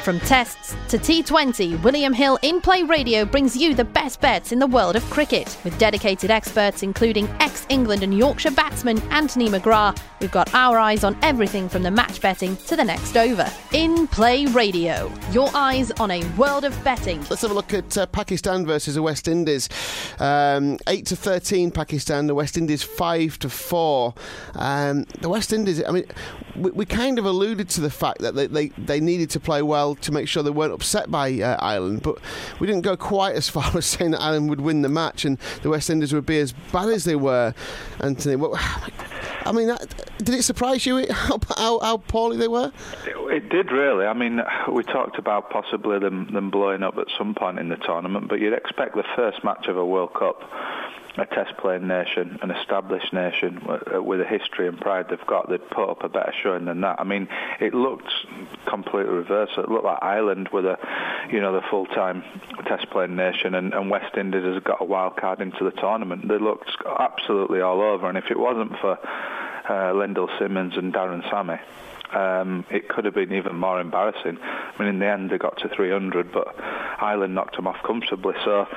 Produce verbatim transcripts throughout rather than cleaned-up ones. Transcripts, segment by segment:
From tests to T twenty, William Hill In-Play Radio brings you the best bets in the world of cricket. With dedicated experts including ex-England and Yorkshire batsman Anthony McGrath, we've got our eyes on everything from the match betting to the next over. In-Play Radio, your eyes on a world of betting. Let's have a look at uh, Pakistan versus the West Indies. Um, eight to thirteen Pakistan, the West Indies five to four. Um, the West Indies, I mean, we, we kind of alluded to the fact that they, they, they needed to play well to make sure they weren't upset by uh, Ireland, but we didn't go quite as far as saying that Ireland would win the match and the West Indies would be as bad as they were. Anthony, what, I mean, that, did it surprise you how, how, how poorly they were? It, it did, really. I mean, we talked about possibly them, them blowing up at some point in the tournament, but you'd expect the first match of a World Cup, a test-playing nation, an established nation with a history and pride they've got, they'd put up a better showing than that. I mean, it looked completely reversed. It looked like Ireland were the, you know, the full-time test-playing nation, and, and West Indies has got a wild card into the tournament. They looked absolutely all over, and if it wasn't for uh, Lendl Simmons and Darren Sammy, Um, it could have been even more embarrassing. I mean, in the end, they got to three hundred, but Ireland knocked them off comfortably. So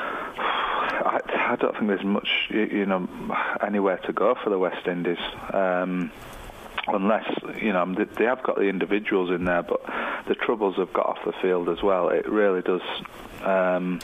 I, I don't think there's much, you, you know, anywhere to go for the West Indies. Um, Unless, you know, they have got the individuals in there, but the troubles have got off the field as well. It really does um,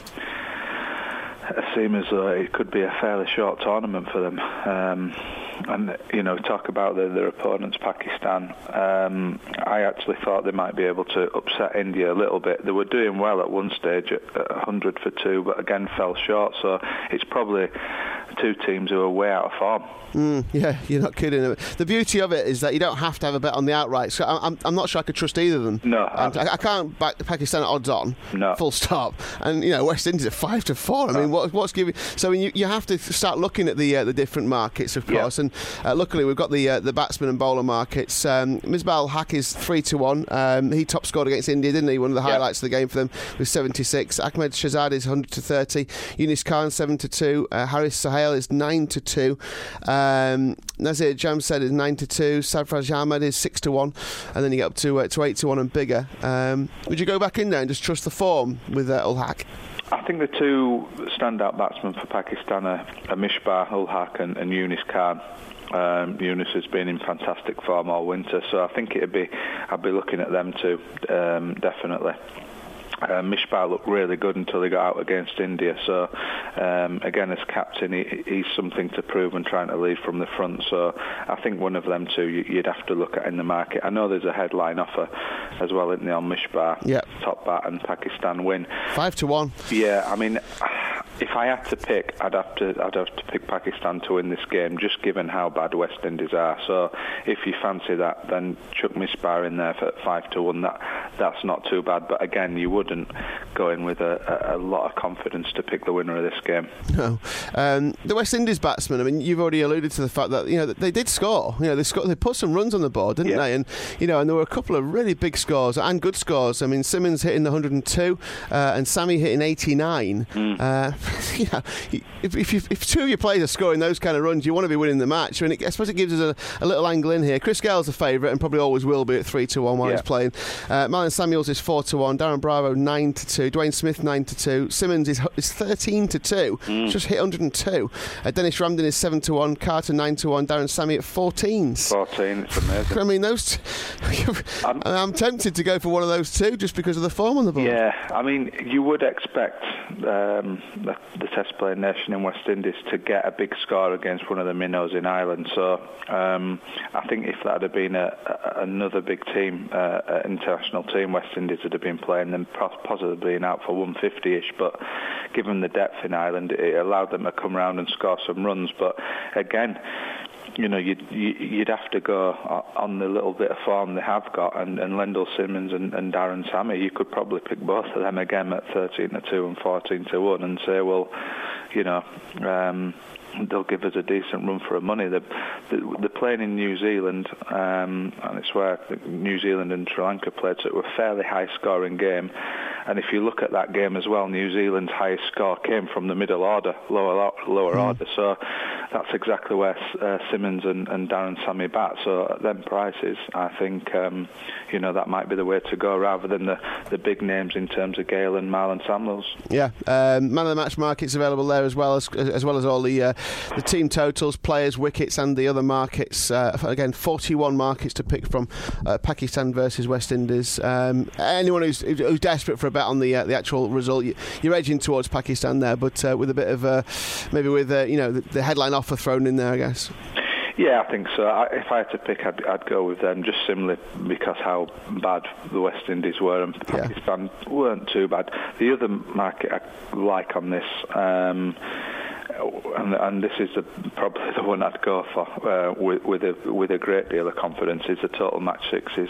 seem as though it could be a fairly short tournament for them. Um, and, you know, talk about the, their opponents, Pakistan. Um, I actually thought they might be able to upset India a little bit. They were doing well at one stage at one hundred for two, but again fell short. So it's probably two teams who are way out of form. Mm, yeah, you're not kidding. The beauty of it is that you don't have to have a bet on the outright. So I'm, I'm not sure I could trust either of them. No, I, I can't back Pakistan at odds on. No, full stop. And you know, West Indies at five to four. I mean, what, what's giving? So I mean, you, you have to start looking at the uh, the different markets, of course. Yeah. And uh, luckily, we've got the uh, the batsman and bowler markets. Um, Misbah Haq is three to one. Um, he top scored against India, didn't he? One of the highlights yeah. of the game for them with seventy-six. Ahmed Shahzad is one hundred to thirty. Yunis Khan seven to two. Uh, Haris Sohail is nine to two. Um, Nazir Jamshed is nine to two. Sarfraz Ahmed is six to one, and then you get up to uh, to eight to one and bigger. Um, would you go back in there and just trust the form with uh, Ul Haq? I think the two standout batsmen for Pakistan are, are Misbah Ul Haq and, and Yunis Khan. Um, Yunis has been in fantastic form all winter, so I think it'd be I'd be looking at them too, um, definitely. Uh, Misbah looked really good until he got out against India. So um, again, as captain, he, he's something to prove and trying to lead from the front. So I think one of them two you, you'd have to look at in the market. I know there's a headline offer as well, isn't there, on Misbah, yep. top bat and Pakistan win. Five to one. Yeah, I mean, if I had to pick, I'd have to I'd have to pick Pakistan to win this game, just given how bad West Indies are. So if you fancy that, then chuck Misbah in there for five to one. That that's not too bad. But again, you wouldn't go in with a, a, a lot of confidence to pick the winner of this game. No, um, the West Indies batsmen. I mean, you've already alluded to the fact that you know they did score. You know, they scored, they put some runs on the board, didn't yeah. they? And you know, and there were a couple of really big scores and good scores. I mean, Simmons hitting one hundred and two, uh, and Sammy hitting eighty-nine. Mm. Uh, you know, if, if, you, if two of your players are scoring those kind of runs, you want to be winning the match. I mean, it, I suppose it gives us a, a little angle in here. Chris Gale's a favourite and probably always will be at three to one while yeah. he's playing. Uh, Marlon Samuels is four to one. Darren Bravo nine to two. Dwayne Smith nine to two. Simmons is is thirteen to two. Mm. Just hit one hundred and two. Uh, Dennis Ramden is seven to one. Carter nine to one. Darren Sammy at fourteen. fourteen. It's amazing. I mean, those. T- I'm, I'm tempted to go for one of those two just because of the form on the board. Yeah, I mean, you would expect um, the, the test-playing nation in West Indies to get a big score against one of the minnows in Ireland. So um, I think if that had been a, a, another big team, uh, an international team, West Indies would have been playing them possibly being out for one fifty-ish. But given the depth in Ireland, it allowed them to come round and score some runs. But again, you know, you'd, you'd have to go on the little bit of form they have got, and, and Lendl Simmons and, and Darren Sammy. You could probably pick both of them again at thirteen to two and fourteen to one and say, well, you know, um, they'll give us a decent run for our money. They're, they're playing in New Zealand, um, and it's where New Zealand and Sri Lanka played, so it was a fairly high-scoring game. And if you look at that game as well, New Zealand's highest score came from the middle order, lower lower mm. order. So that's exactly where uh, Simmons and, and Darren Sammy bat. So at them prices, I think um, you know that might be the way to go, rather than the, the big names in terms of Gale and Marlon Samuels. Yeah, um, man of the match markets available there as well as as well as all the uh, the team totals, players, wickets, and the other markets. Uh, again, forty-one markets to pick from. Uh, Pakistan versus West Indies. Um, anyone who's, who's desperate for a bet on the uh, the actual result, you, you're edging towards Pakistan there, but uh, with a bit of uh, maybe with uh, you know the, the headline offer thrown in there, I guess. Yeah, I think so. I, if I had to pick, I'd, I'd go with them, just simply because how bad the West Indies were, and Pakistan yeah. weren't too bad. The other market I like on this, um, and, and this is the, probably the one I'd go for uh, with, with a with a great deal of confidence, is the total match sixes.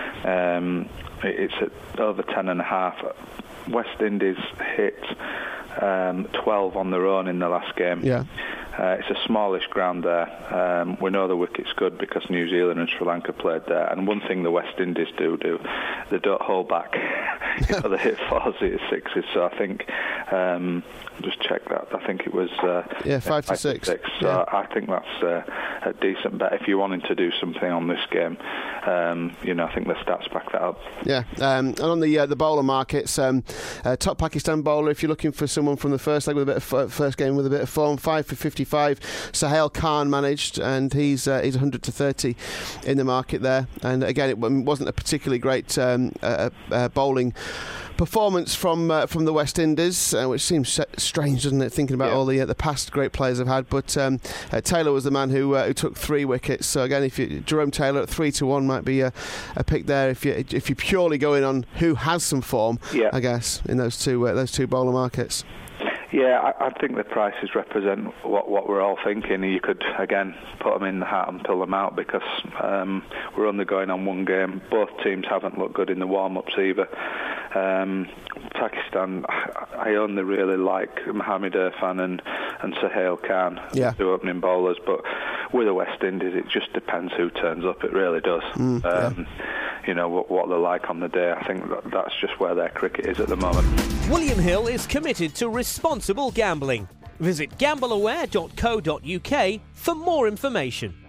Um, it's at over ten and a half. West Indies hit um, twelve on their own in the last game. Yeah. Uh, it's a smallish ground there. Um, we know the wicket's good because New Zealand and Sri Lanka played there. And one thing the West Indies do do, they don't hold back. You know, they hit fours, they hit sixes. So I think, um, just check that. I think it was uh, yeah five, five to six. six. So yeah. I think that's uh, a decent bet if you're wanting to do something on this game. Um, you know, I think the stats back that up. Yeah, um, and on the uh, the bowler markets, um, uh, top Pakistan bowler. If you're looking for someone from the first leg with a bit of f- first game with a bit of form, five for fifty-five. Sahel Khan managed, and he's uh, he's one hundred to thirty in the market there. And again, it wasn't a particularly great um, uh, uh, bowling performance from uh, from the West Indies, uh, which seems strange, doesn't it, thinking about yeah. all the uh, the past great players they've had. But um, uh, Taylor was the man who uh, who took three wickets. So again, if you, Jerome Taylor at three to one might be a, a pick there if you if you're purely going on who has some form. Yeah. I guess in those two uh, those two bowler markets. Yeah, I, I think the prices represent what, what we're all thinking. You could, again, put them in the hat and pull them out because um, we're only going on one game. Both teams haven't looked good in the warm-ups either. Um, Pakistan, I only really like Mohammad Irfan and, and Sahel Khan, yeah. the opening bowlers. But with the West Indies, it just depends who turns up. It really does. Mm, um, yeah. You know, what, what they're like on the day. I think that that's just where their cricket is at the moment. William Hill is committed to responsible gambling. Visit gamble aware dot co dot uk for more information.